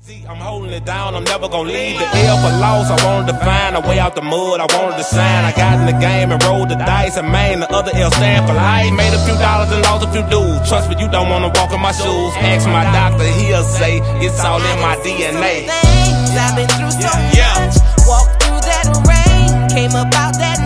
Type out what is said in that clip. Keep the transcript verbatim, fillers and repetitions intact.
See, I'm holding it down, I'm never gonna leave. The L for loss, I wanted to find a way out the mud, I wanted to shine. I got in the game and rolled the dice, and man, the other L stand for life. Made a few dollars and lost a few dudes. Trust me, you don't wanna walk in my shoes. Ask my doctor, he'll say it's all in my D N A. Things I've been through so much. Walked through that rain, came up out that